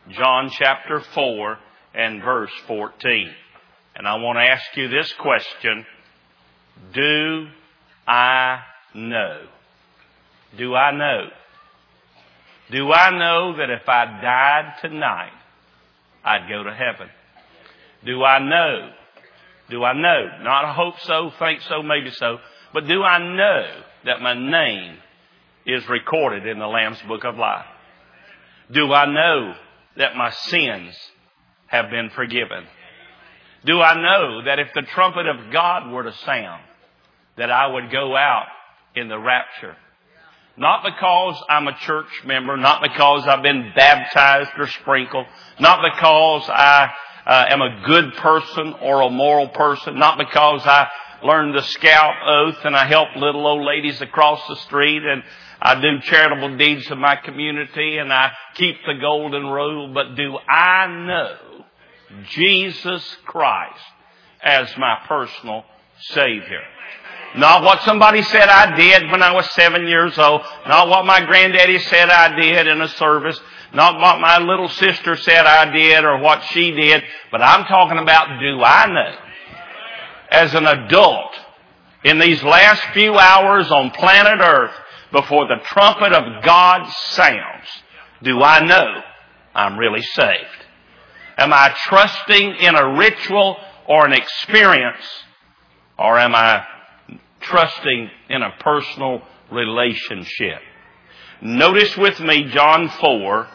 John chapter 4 and verse 14. And I want to ask you this question. Do I know? Do I know? Do I know that if I died tonight, I'd go to heaven? Do I know? Do I know? Not I hope so, think so, maybe so. But do I know that my name is recorded in the Lamb's Book of Life? Do I know that my sins have been forgiven? Do I know that if the trumpet of God were to sound, that I would go out in the rapture? Not because I'm a church member, not because I've been baptized or sprinkled, not because I am a good person or a moral person, not because I learned the Scout oath and I help little old ladies across the street and I do charitable deeds in my community and I keep the golden rule, but do I know Jesus Christ as my personal Savior? Not what somebody said I did when I was 7 years old. Not what my granddaddy said I did in a service. Not what my little sister said I did or what she did. But I'm talking about, do I know, as an adult, in these last few hours on planet Earth, before the trumpet of God sounds, do I know I'm really saved? Am I trusting in a ritual or an experience? Or am I trusting in a personal relationship? Notice with me John 4,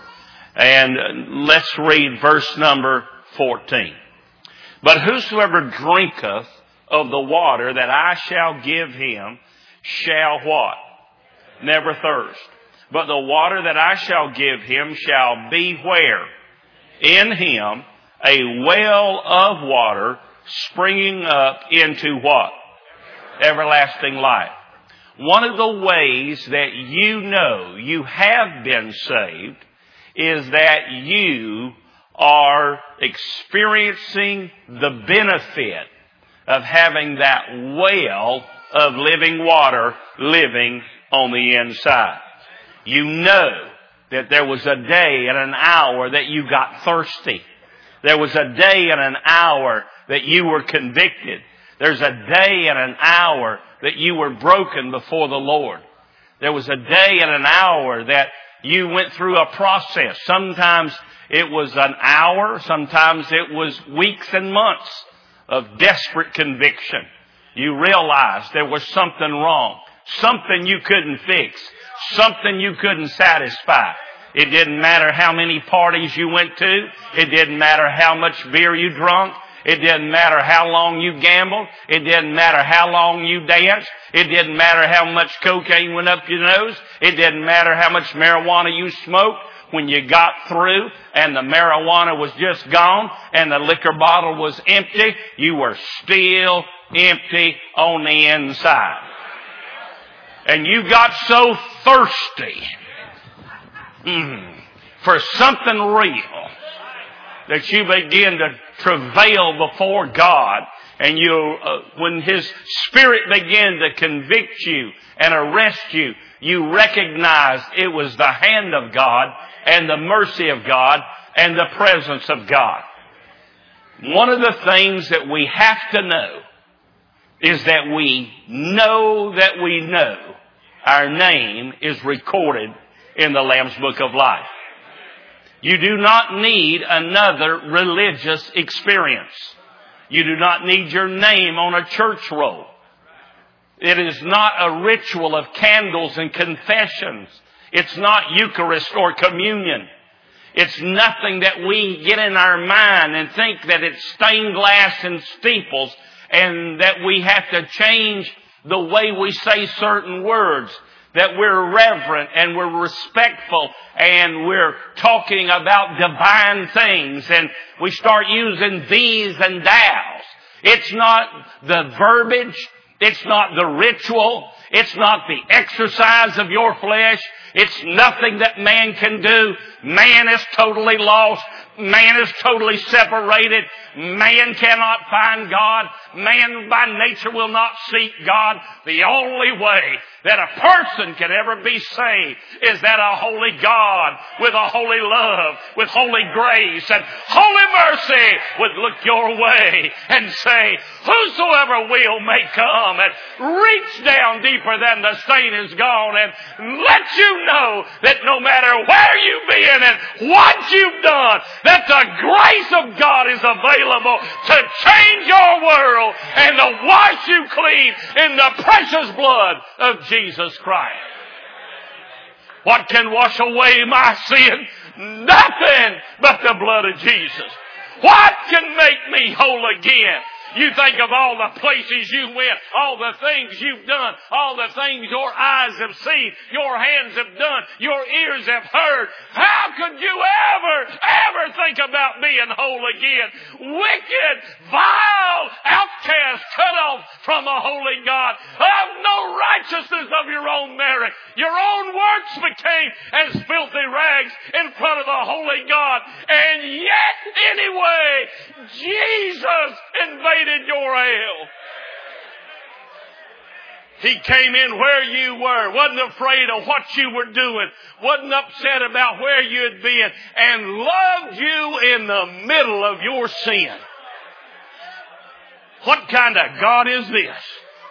and let's read verse number 14. But whosoever drinketh of the water that I shall give him shall what? Never thirst. But the water that I shall give him shall be where? In him a well of water springing up into what? Everlasting life. One of the ways that you know you have been saved is that you are experiencing the benefit of having that well of living water living on the inside. You know that there was a day and an hour that you got thirsty. There was a day and an hour that you were convicted. There's a day and an hour that you were broken before the Lord. There was a day and an hour that you went through a process. Sometimes it was an hour. Sometimes it was weeks and months of desperate conviction. You realized there was something wrong. Something you couldn't fix. Something you couldn't satisfy. It didn't matter how many parties you went to. It didn't matter how much beer you drank. It didn't matter how long you gambled. It didn't matter how long you danced. It didn't matter how much cocaine went up your nose. It didn't matter how much marijuana you smoked. When you got through and the marijuana was just gone and the liquor bottle was empty, you were still empty on the inside. And you got so thirsty for something real that you begin to travail before God, and when His Spirit began to convict you and arrest you, you recognized it was the hand of God and the mercy of God and the presence of God. One of the things that we have to know is that we know our name is recorded in the Lamb's Book of Life. You do not need another religious experience. You do not need your name on a church roll. It is not a ritual of candles and confessions. It's not Eucharist or communion. It's nothing that we get in our mind and think that it's stained glass and steeples and that we have to change the way we say certain words. That we're reverent and we're respectful and we're talking about divine things and we start using these and thous. It's not the verbiage. It's not the ritual. It's not the exercise of your flesh. It's nothing that man can do. Man is totally lost. Man is totally separated. Man cannot find God. Man by nature will not seek God. The only way that a person can ever be saved is that a holy God with a holy love, with holy grace and holy mercy would look your way and say, whosoever will may come, and reach down deeper than the stain is gone and let you know that no matter where you've been and what you've done, that the grace of God is available to change your world and to wash you clean in the precious blood of Jesus Christ. What can wash away my sin? Nothing but the blood of Jesus. What can make me whole again? You think of all the places you went, all the things you've done, all the things your eyes have seen, your hands have done, your ears have heard. How could you ever think about being whole again? Wicked, vile, outcast, cut off from a holy God, of no righteousness of your own merit. Your own works became as filthy rags in front of the holy God. And yet, anyway, Jesus invaded your hell. He came in where you were, wasn't afraid of what you were doing, wasn't upset about where you had been, and loved you in the middle of your sin. What kind of God is this?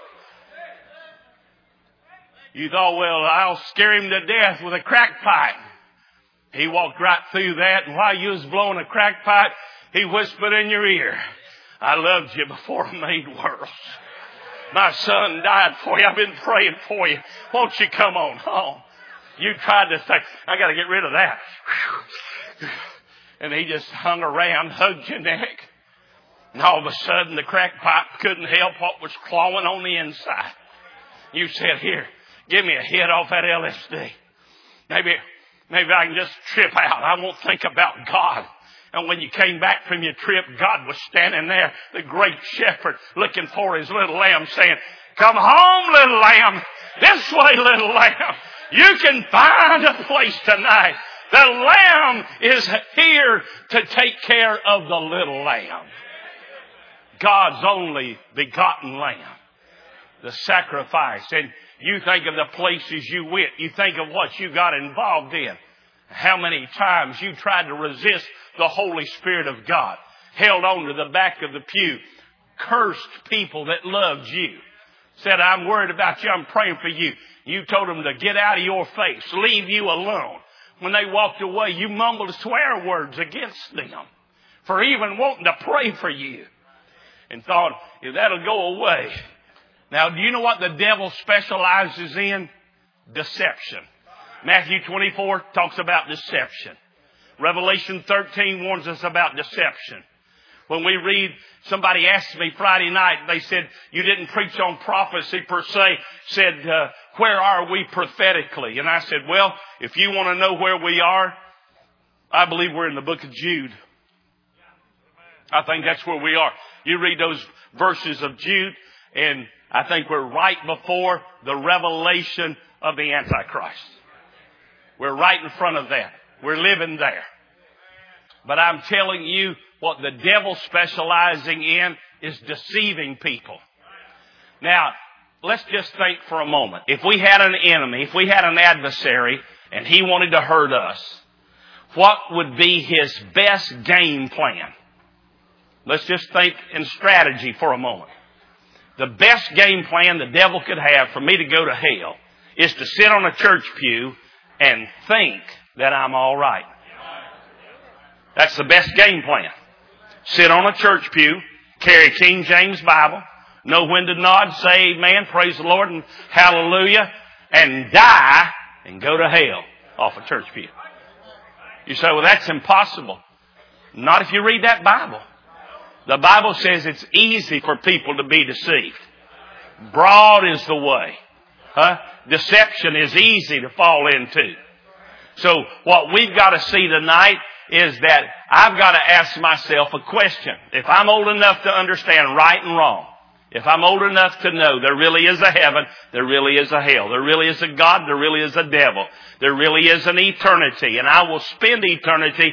You thought, well, I'll scare him to death with a crack pipe. He walked right through that, and while you was blowing a crack pipe, he whispered in your ear, I loved you before I made worlds. My son died for you. I've been praying for you. Won't you come on home? You tried to say, I got to get rid of that. And he just hung around, hugged your neck. And all of a sudden the crack pipe couldn't help what was clawing on the inside. You said, here, give me a hit off that LSD. Maybe I can just trip out. I won't think about God. And when you came back from your trip, God was standing there, the great shepherd, looking for his little lamb, saying, come home, little lamb. This way, little lamb. You can find a place tonight. The lamb is here to take care of the little lamb. God's only begotten lamb. The sacrifice. And you think of the places you went. You think of what you got involved in. How many times you tried to resist the Holy Spirit of God. Held on to the back of the pew. Cursed people that loved you. Said, I'm worried about you. I'm praying for you. You told them to get out of your face. Leave you alone. When they walked away, you mumbled swear words against them for even wanting to pray for you. And thought, if that'll go away. Now, do you know what the devil specializes in? Deception. Matthew 24 talks about deception. Revelation 13 warns us about deception. When we read, somebody asked me Friday night, they said, you didn't preach on prophecy per se, said, where are we prophetically? And I said, well, if you want to know where we are, I believe we're in the book of Jude. I think that's where we are. You read those verses of Jude, and I think we're right before the revelation of the Antichrist. We're right in front of that. We're living there. But I'm telling you, what the devil's specializing in is deceiving people. Now, let's just think for a moment. If we had an enemy, if we had an adversary, and he wanted to hurt us, what would be his best game plan? Let's just think in strategy for a moment. The best game plan the devil could have for me to go to hell is to sit on a church pew and think that I'm all right. That's the best game plan. Sit on a church pew, carry a King James Bible, know when to nod, say amen, praise the Lord, and hallelujah, and die and go to hell off a church pew. You say, well, that's impossible. Not if you read that Bible. The Bible says it's easy for people to be deceived. Broad is the way. Deception is easy to fall into. So what we've got to see tonight is that I've got to ask myself a question. If I'm old enough to understand right and wrong, if I'm old enough to know there really is a heaven, there really is a hell, there really is a God, there really is a devil, there really is an eternity, and I will spend eternity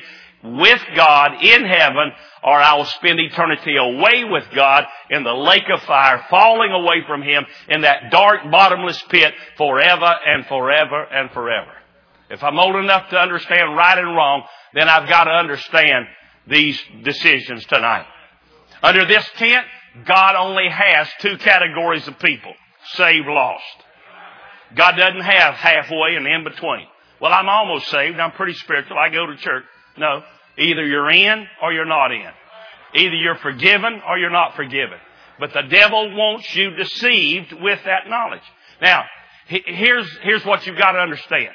with God in heaven, or I will spend eternity away with God in the lake of fire, falling away from Him in that dark, bottomless pit forever and forever and forever. If I'm old enough to understand right and wrong, then I've got to understand these decisions tonight. Under this tent, God only has two categories of people: saved, lost. God doesn't have halfway and in between. Well, I'm almost saved. I'm pretty spiritual. I go to church. No. Either you're in or you're not in. Either you're forgiven or you're not forgiven. But the devil wants you deceived with that knowledge. Now, here's what you've got to understand.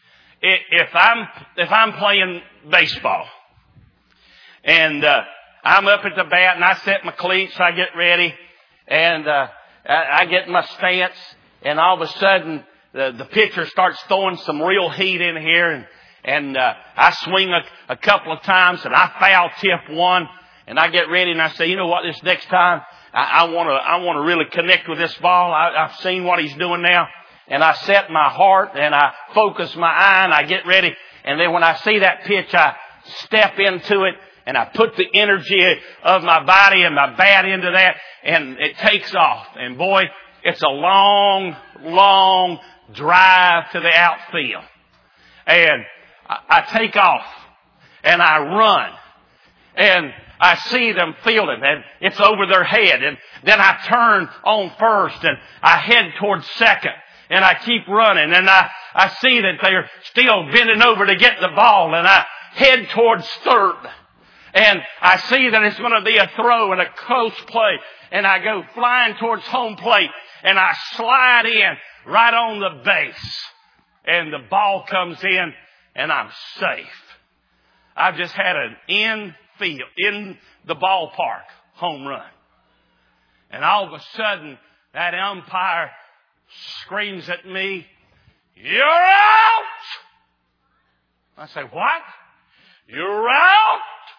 If I'm playing baseball and I'm up at the bat and I set my cleats, I get ready, and I get my stance, and all of a sudden the pitcher starts throwing some real heat in here, and I swing a couple of times and I foul tip one, and I get ready and I say, you know what, this next time I want to really connect with this ball. I've seen what he's doing now, and I set my heart and I focus my eye and I get ready, and then when I see that pitch, I step into it and I put the energy of my body and my bat into that, and it takes off. And boy, it's a long, long drive to the outfield. And I take off and I run, and I see them fielding, and it's over their head. And then I turn on first and I head towards second, and I keep running, and I see that they're still bending over to get the ball, and I head towards third. And I see that it's going to be a throw and a close play. And I go flying towards home plate. And I slide in right on the base. And the ball comes in and I'm safe. I've just had an in the ballpark home run. And all of a sudden, that umpire screams at me, "You're out!" I say, "What? You're out?"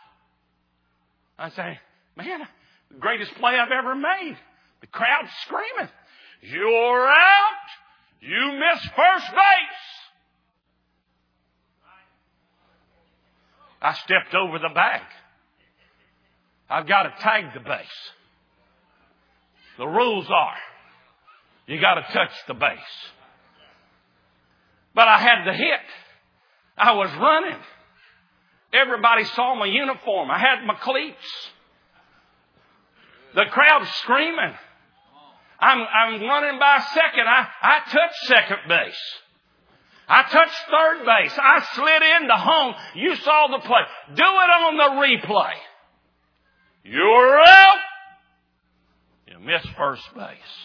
I say, "Man, the greatest play I've ever made." The crowd's screaming, "You're out! You missed first base!" I stepped over the bag. I've got to tag the base. The rules are, you got to touch the base. But I had the hit. I was running. Everybody saw my uniform. I had my cleats. The crowd's screaming. I'm running by second. I touched second base. I touched third base. I slid into home. You saw the play. Do it on the replay. You're out. You missed first base.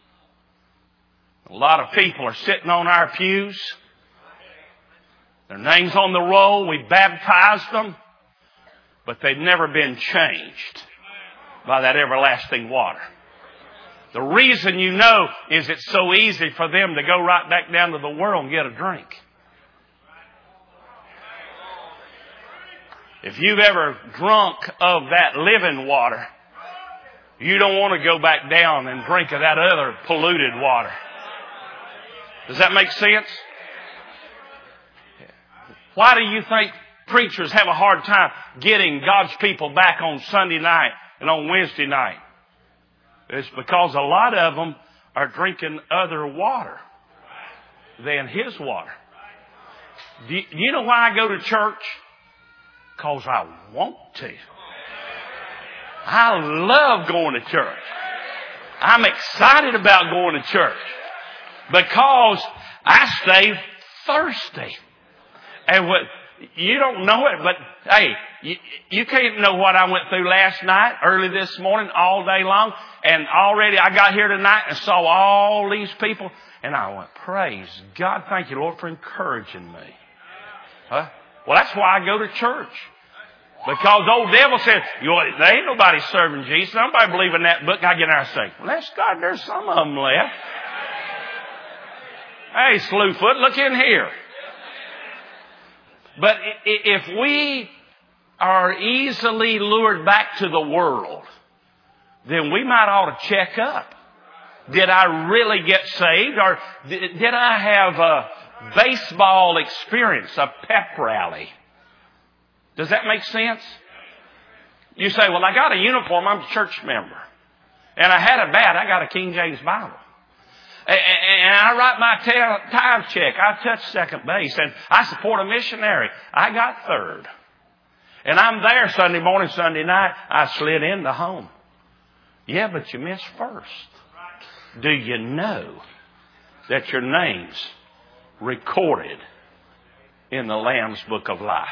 A lot of people are sitting on our pews. Their names on the roll. We baptized them. But they've never been changed by that everlasting water. The reason you know is it's so easy for them to go right back down to the world and get a drink. If you've ever drunk of that living water, you don't want to go back down and drink of that other polluted water. Does that make sense? Why do you think preachers have a hard time getting God's people back on Sunday night and on Wednesday night? It's because a lot of them are drinking other water than His water. Do you know why I go to church? Because I want to. I love going to church. I'm excited about going to church because I stay thirsty. And you don't know it, but hey, you can't know what I went through last night, early this morning, all day long. And already I got here tonight and saw all these people. And I went, praise God. Thank you, Lord, for encouraging me. Huh? Well, that's why I go to church. Because the old devil said, there ain't nobody serving Jesus. Nobody believe in that book. I get there and say, well, that's God, there's some of them left. Hey, Slewfoot, look in here. But if we are easily lured back to the world, then we might ought to check up. Did I really get saved? Or did I have a baseball experience, a pep rally? Does that make sense? You say, well, I got a uniform. I'm a church member. And I had a bat. I got a King James Bible. And I write my tithe check. I touch second base. And I support a missionary. I got third. And I'm there Sunday morning, Sunday night. I slid into home. Yeah, but you missed first. Do you know that your name's recorded in the Lamb's Book of Life?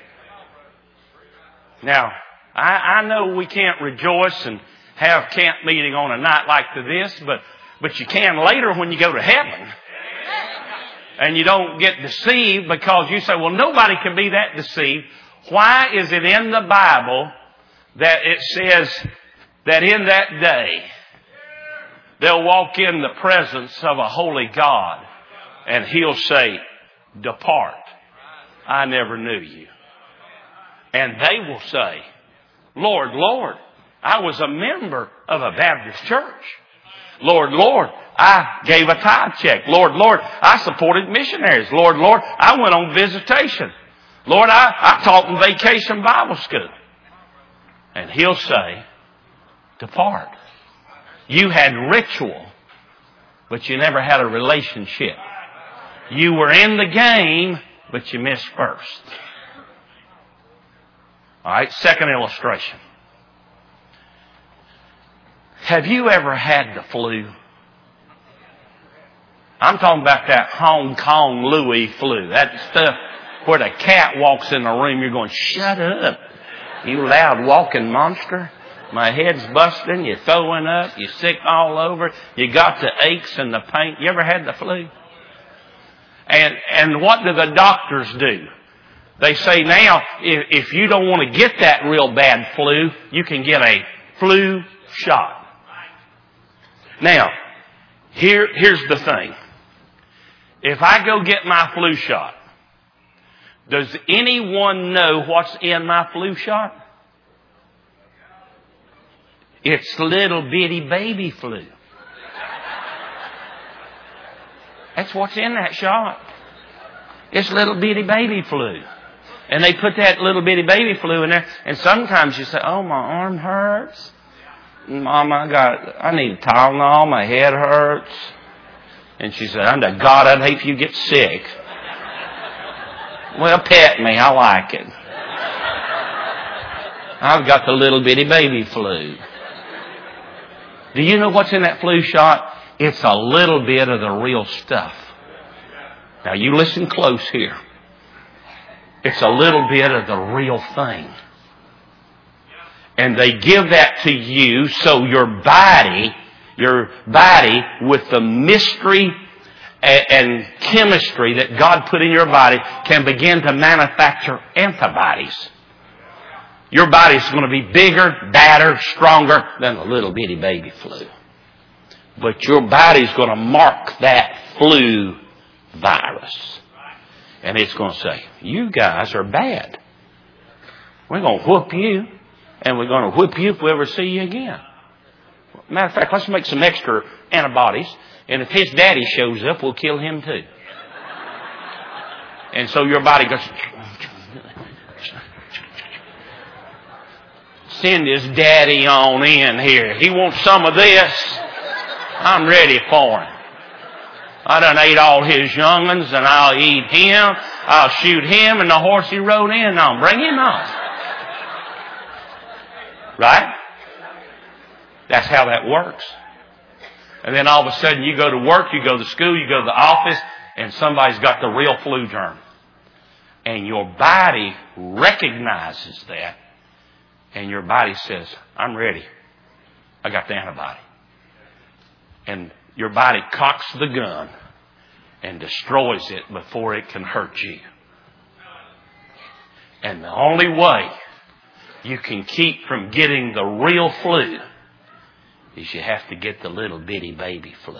Now, I know we can't rejoice and have camp meeting on a night like this, but you can later when you go to heaven. And you don't get deceived because you say, well, nobody can be that deceived. Why is it in the Bible that it says that in that day they'll walk in the presence of a holy God and He'll say, depart, I never knew you. And they will say, Lord, Lord, I was a member of a Baptist church. Lord, Lord, I gave a tithe check. Lord, Lord, I supported missionaries. Lord, Lord, I went on visitation. Lord, I taught in vacation Bible school. And He'll say, depart. You had ritual, but you never had a relationship. You were in the game, but you missed first. All right, second illustration. Have you ever had the flu? I'm talking about that Hong Kong Louis flu. That stuff where the cat walks in the room, you're going, shut up, you loud walking monster. My head's busting, you're throwing up, you're sick all over, you got the aches and the pain. You ever had the flu? And what do the doctors do? They say now, if you don't want to get that real bad flu, you can get a flu shot. Now, here's the thing. If I go get my flu shot, does anyone know what's in my flu shot? It's little bitty baby flu. That's what's in that shot. It's little bitty baby flu. And they put that little bitty baby flu in there. And sometimes you say, oh, my arm hurts. Mama, I need Tylenol. My head hurts. And she said, under God, I'd hate if you get sick. Well, pet me. I like it. I've got the little bitty baby flu. Do you know what's in that flu shot? It's a little bit of the real stuff. Now, you listen close here. It's a little bit of the real thing. And they give that to you so your body with the mystery and chemistry that God put in your body can begin to manufacture antibodies. Your body's going to be bigger, badder, stronger than the little bitty baby flu. But your body's going to mark that flu virus. And it's going to say, you guys are bad. We're going to whoop you. And we're going to whip you if we ever see you again. Matter of fact, let's make some extra antibodies. And if his daddy shows up, we'll kill him too. And so your body goes, send his daddy on in here. He wants some of this. I'm ready for him. I done ate all his young'uns and I'll eat him. I'll shoot him and the horse he rode in on. Bring him on. Right? That's how that works. And then all of a sudden you go to work, you go to school, you go to the office, and somebody's got the real flu germ. And your body recognizes that. And your body says, I'm ready. I got the antibody. And your body cocks the gun and destroys it before it can hurt you. And the only way you can keep from getting the real flu is you have to get the little bitty baby flu.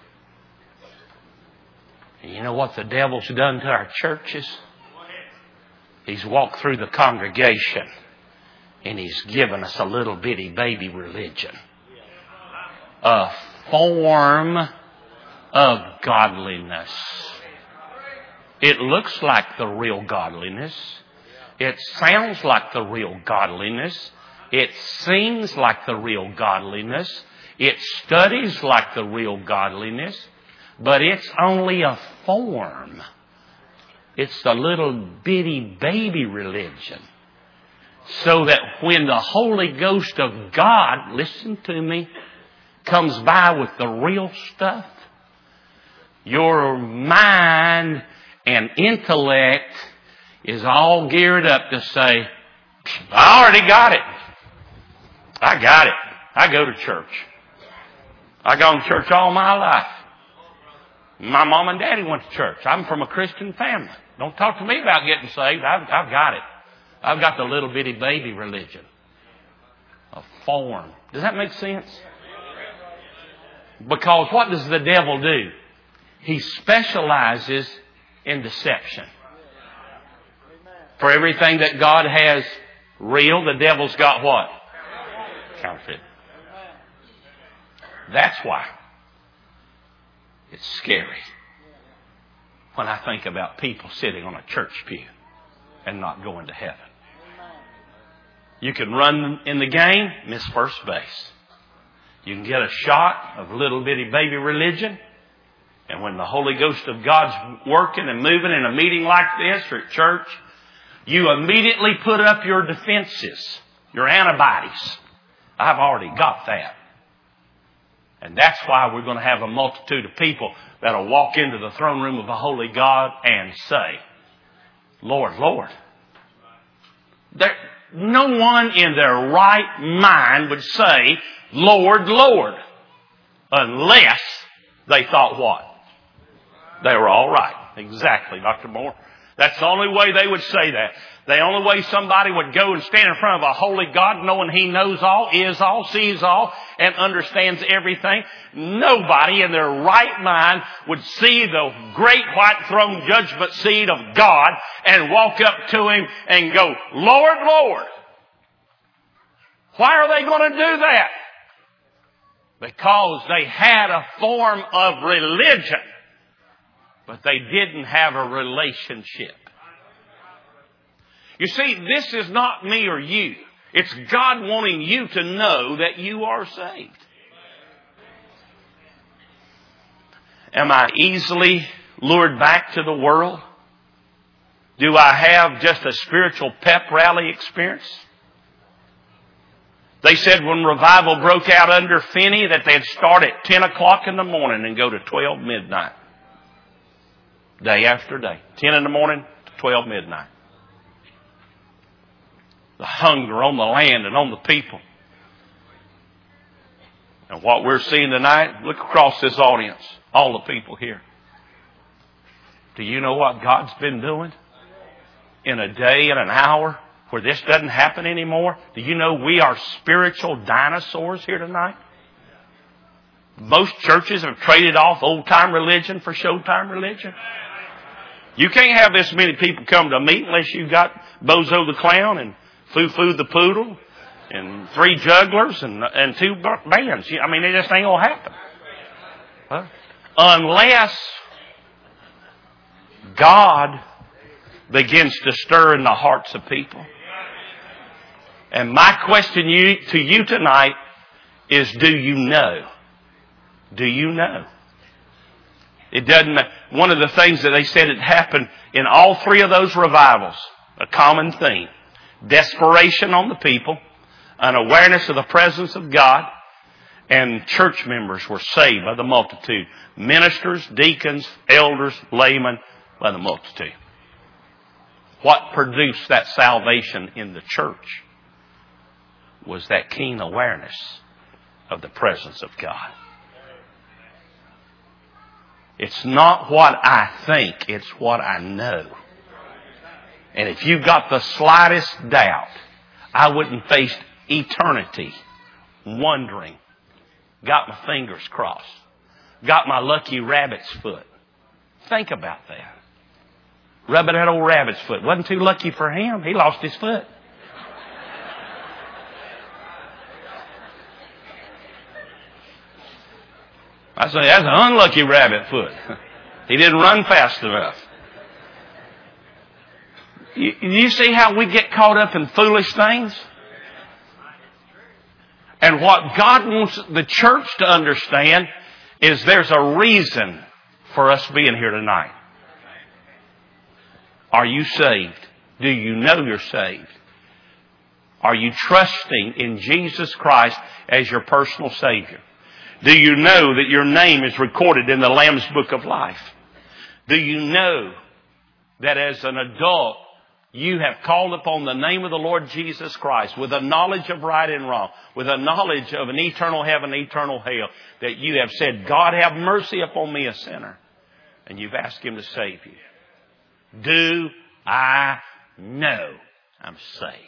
And you know what the devil's done to our churches? He's walked through the congregation and he's given us a little bitty baby religion. A form of godliness. It looks like the real godliness, It sounds like the real godliness. It seems like the real godliness. It studies like the real godliness. But it's only a form. It's the little bitty baby religion. So that when the Holy Ghost of God, listen to me, comes by with the real stuff, your mind and intellect is all geared up to say, I already got it. I got it. I go to church. I gone to church all my life. My mom and daddy went to church. I'm from a Christian family. Don't talk to me about getting saved. I've got it. I've got the little bitty baby religion. A form. Does that make sense? Because what does the devil do? He specializes in deception. For everything that God has real, the devil's got what? Counterfeit. That's why it's scary when I think about people sitting on a church pew and not going to heaven. You can run in the game, miss first base. You can get a shot of little bitty baby religion, and when the Holy Ghost of God's working and moving in a meeting like this or at church, you immediately put up your defenses, your antibodies. I've already got that. And that's why we're going to have a multitude of people that'll walk into the throne room of the Holy God and say, Lord, Lord. No one in their right mind would say, Lord, Lord, unless they thought what? They were all right. Exactly, Dr. Moore. That's the only way they would say that. The only way somebody would go and stand in front of a holy God knowing He knows all, is all, sees all, and understands everything. Nobody in their right mind would see the great white throne judgment seat of God and walk up to Him and go, Lord, Lord. Why are they going to do that? Because they had a form of religion, but they didn't have a relationship. You see, this is not me or you. It's God wanting you to know that you are saved. Am I easily lured back to the world? Do I have just a spiritual pep rally experience? They said when revival broke out under Finney that they'd start at 10 o'clock in the morning and go to 12 midnight. Day after day. 10 in the morning to 12 midnight. The hunger on the land and on the people. And what we're seeing tonight, look across this audience. All the people here. Do you know what God's been doing? In a day and an hour where this doesn't happen anymore. Do you know we are spiritual dinosaurs here tonight? Most churches have traded off old-time religion for showtime religion. You can't have this many people come to a meeting unless you've got Bozo the Clown and Foo-Foo the Poodle and 3 jugglers and 2 bands. I mean, it just ain't going to happen. Huh? Unless God begins to stir in the hearts of people. And my question to you tonight is, do you know? Do you know? It doesn't. One of the things that they said had happened in all 3 of those revivals, a common theme. Desperation on the people, an awareness of the presence of God, and church members were saved by the multitude. Ministers, deacons, elders, laymen, by the multitude. What produced that salvation in the church was that keen awareness of the presence of God. It's not what I think, it's what I know. And if you've got the slightest doubt, I wouldn't face eternity wondering. Got my fingers crossed. Got my lucky rabbit's foot. Think about that. Rubbing that old rabbit's foot. Wasn't too lucky for him. He lost his foot. I say, that's an unlucky rabbit foot. He didn't run fast enough. You see how we get caught up in foolish things? And what God wants the church to understand is there's a reason for us being here tonight. Are you saved? Do you know you're saved? Are you trusting in Jesus Christ as your personal Savior? Do you know that your name is recorded in the Lamb's Book of Life? Do you know that as an adult, you have called upon the name of the Lord Jesus Christ with a knowledge of right and wrong, with a knowledge of an eternal heaven, eternal hell, that you have said, God, have mercy upon me, a sinner, and you've asked Him to save you? Do I know I'm saved?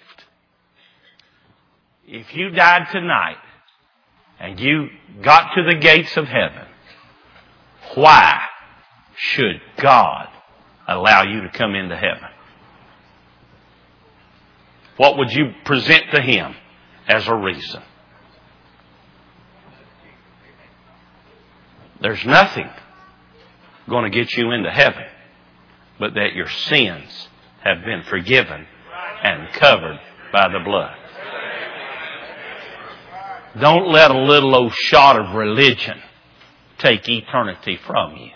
If you died tonight and you got to the gates of heaven, why should God allow you to come into heaven? What would you present to Him as a reason? There's nothing going to get you into heaven but that your sins have been forgiven and covered by the blood. Don't let a little old shot of religion take eternity from you.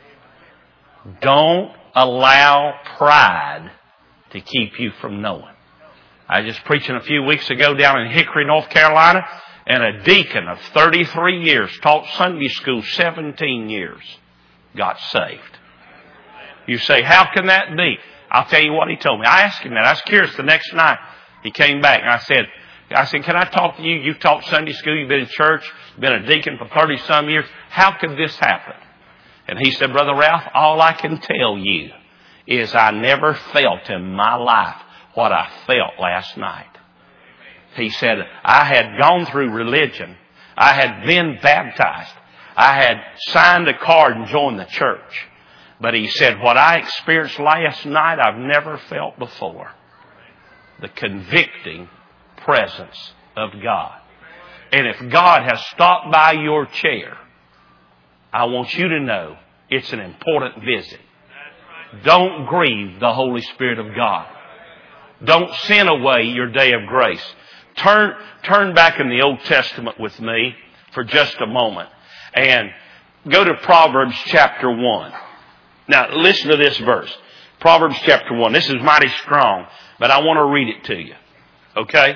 Don't allow pride to keep you from knowing. I was just preaching a few weeks ago down in Hickory, North Carolina, and a deacon of 33 years, taught Sunday school 17 years, got saved. You say, how can that be? I'll tell you what he told me. I asked him that. I was curious the next night. He came back and I said, can I talk to you? You've taught Sunday school. You've been in church. Been a deacon for 30-some years. How could this happen? And he said, Brother Ralph, all I can tell you is I never felt in my life what I felt last night. He said, I had gone through religion. I had been baptized. I had signed a card and joined the church. But he said, what I experienced last night, I've never felt before. The convicting presence of God. And if God has stopped by your chair, I want you to know it's an important visit. Don't grieve the Holy Spirit of God. Don't sin away your day of grace. Turn back in the Old Testament with me for just a moment and go to Proverbs chapter 1. Now listen to this verse. Proverbs chapter 1. This is mighty strong, but I want to read it to you. Okay?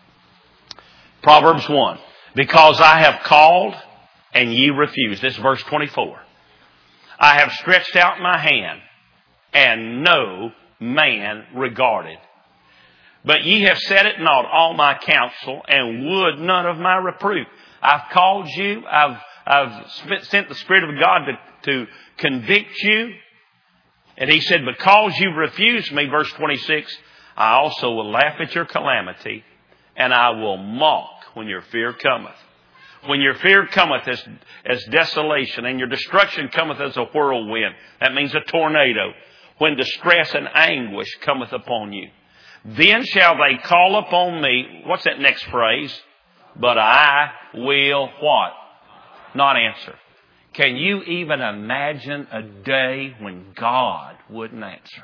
Proverbs 1. Because I have called and ye refused. This is verse 24. I have stretched out my hand and no man regarded. But ye have set at naught all my counsel and would none of my reproof. I've called you. I've sent the Spirit of God to convict you. And he said, because you refused me, verse 26, I also will laugh at your calamity and I will mock when your fear cometh. When your fear cometh as desolation and your destruction cometh as a whirlwind. That means a tornado. When distress and anguish cometh upon you. Then shall they call upon me. What's that next phrase? But I will what? Not answer. Can you even imagine a day when God wouldn't answer?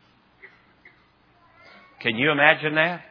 Can you imagine that?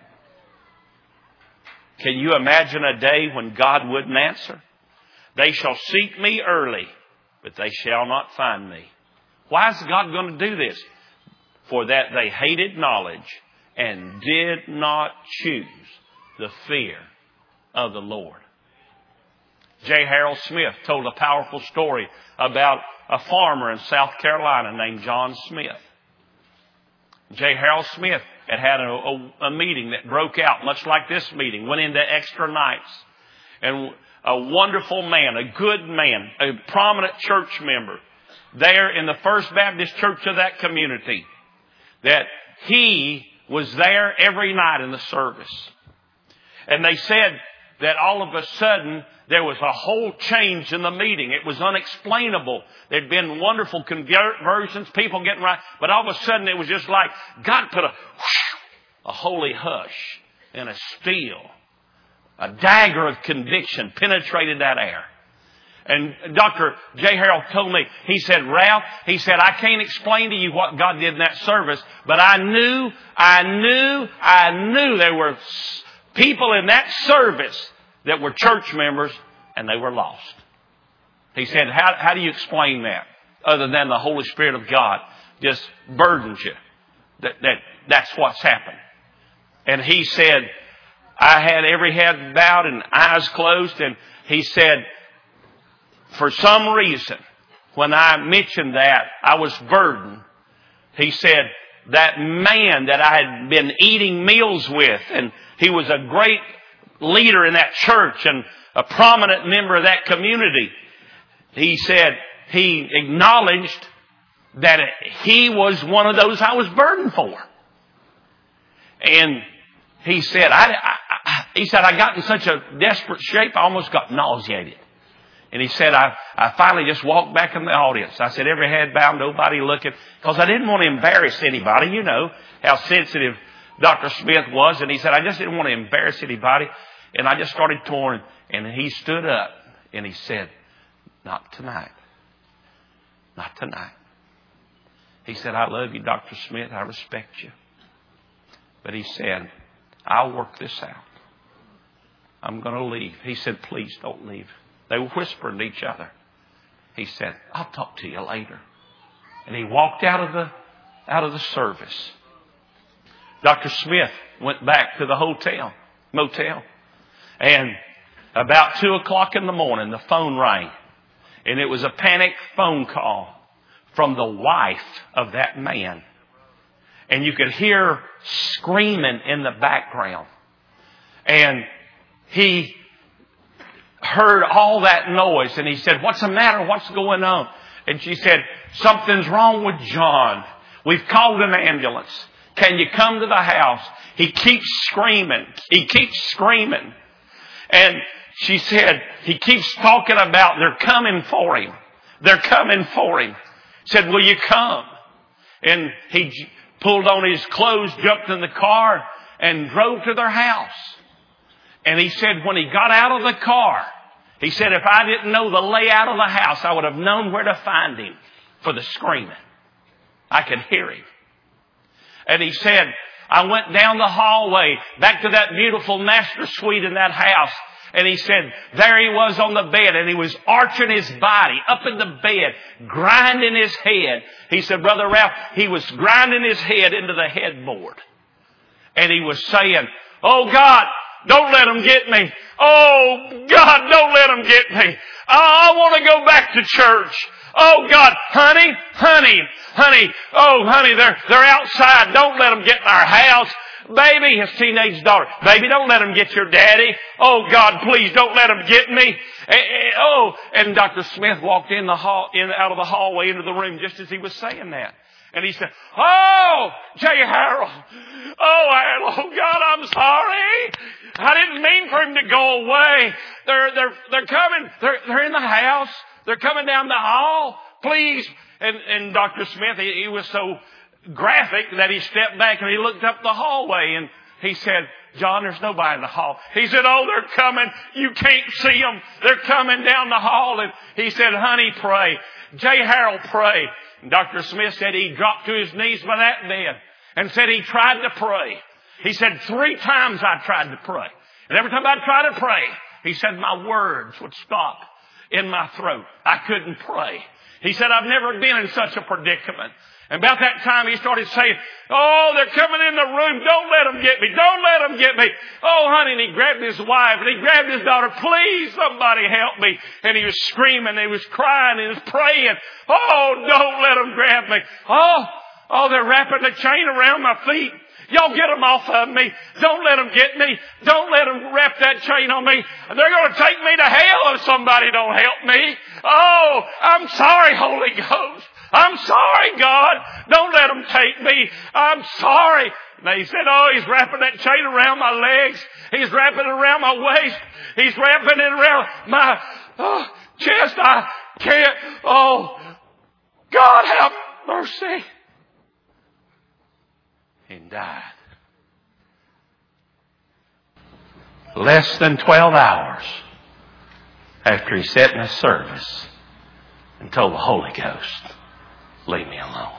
Can you imagine a day when God wouldn't answer? They shall seek me early, but they shall not find me. Why is God going to do this? For that they hated knowledge and did not choose the fear of the Lord. J. Harold Smith told a powerful story about a farmer in South Carolina named John Smith. J. Harold Smith had a meeting that broke out much like this meeting, went into extra nights. And a wonderful man, a good man, a prominent church member there in the First Baptist Church of that community, that he was there every night in the service. And they said that all of a sudden there was a whole change in the meeting. It was unexplainable. There'd been wonderful conversions, people getting right. But all of a sudden it was just like God put a holy hush and a steel. A dagger of conviction penetrated that air. And Dr. J. Harold told me, he said, Ralph, he said, I can't explain to you what God did in that service, but I knew there were people in that service that were church members and they were lost. He said, how do you explain that? Other than the Holy Spirit of God just burdens you. That's what's happened. And he said, I had every head bowed and eyes closed. And he said, for some reason, when I mentioned that, I was burdened. He said, that man that I had been eating meals with, and he was a great leader in that church and a prominent member of that community. He said he acknowledged that he was one of those I was burdened for. And he said, I got in such a desperate shape, I almost got nauseated. And he said, I finally just walked back in the audience. I said, every head bowed, nobody looking, because I didn't want to embarrass anybody. You know how sensitive Dr. Smith was. And he said, I just didn't want to embarrass anybody. And I just started touring. And he stood up and he said, not tonight. Not tonight. He said, I love you, Dr. Smith. I respect you. But he said, I'll work this out. I'm going to leave. He said, please don't leave. They were whispering to each other. He said, I'll talk to you later. And he walked out of the service. Dr. Smith went back to the motel. And about 2 o'clock in the morning, the phone rang. And it was a panic phone call from the wife of that man. And you could hear screaming in the background. And he heard all that noise. And he said, what's the matter? What's going on? And she said, something's wrong with John. We've called an ambulance. Can you come to the house? He keeps screaming. He keeps screaming. And she said, he keeps talking about they're coming for him. They're coming for him. Said, will you come? And he pulled on his clothes, jumped in the car, and drove to their house. And he said when he got out of the car, he said, if I didn't know the layout of the house, I would have known where to find him for the screaming. I could hear him. And he said, I went down the hallway back to that beautiful master suite in that house. And he said, there he was on the bed, and he was arching his body up in the bed, grinding his head. He said, Brother Ralph, he was grinding his head into the headboard. And he was saying, oh God, don't let them get me. Oh God, don't let them get me. I want to go back to church. Oh God, honey, oh honey, they're outside. Don't let them get in our house. Baby, his teenage daughter. Baby, don't let them get your daddy. Oh God, please don't let them get me. And Dr. Smith walked out of the hallway into the room just as he was saying that. And he said, oh, J. Harold. Oh, God, I'm sorry. I didn't mean for him to go away. They're coming. They're in the house. They're coming down the hall. Please. And Dr. Smith, he was so graphic that he stepped back and he looked up the hallway and he said, John, there's nobody in the hall. He said, oh, they're coming. You can't see them. They're coming down the hall. And he said, honey, pray. J. Harold, pray. And Dr. Smith said he dropped to his knees by that bed and said he tried to pray. He said 3 times I tried to pray. And every time I tried to pray, he said my words would stop in my throat. I couldn't pray. He said, I've never been in such a predicament. And about that time he started saying, oh, they're coming in the room. Don't let them get me. Don't let them get me. Oh, honey. And he grabbed his wife and he grabbed his daughter. Please, somebody help me. And he was screaming. He was crying. He was praying. Oh, don't let them grab me. Oh, they're wrapping the chain around my feet. Y'all get them off of me. Don't let them get me. Don't let them wrap that chain on me. They're going to take me to hell if somebody don't help me. Oh, I'm sorry, Holy Ghost. I'm sorry, God. Don't let them take me. I'm sorry. And he said, oh, he's wrapping that chain around my legs. He's wrapping it around my waist. He's wrapping it around my chest. I can't. Oh, God have mercy. And died. Less than 12 hours. after he sat in a service and told the Holy Ghost, leave me alone.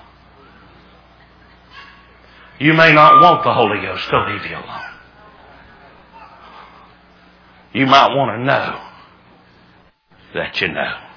You may not want the Holy Ghost to leave you alone. You might want to know that you know.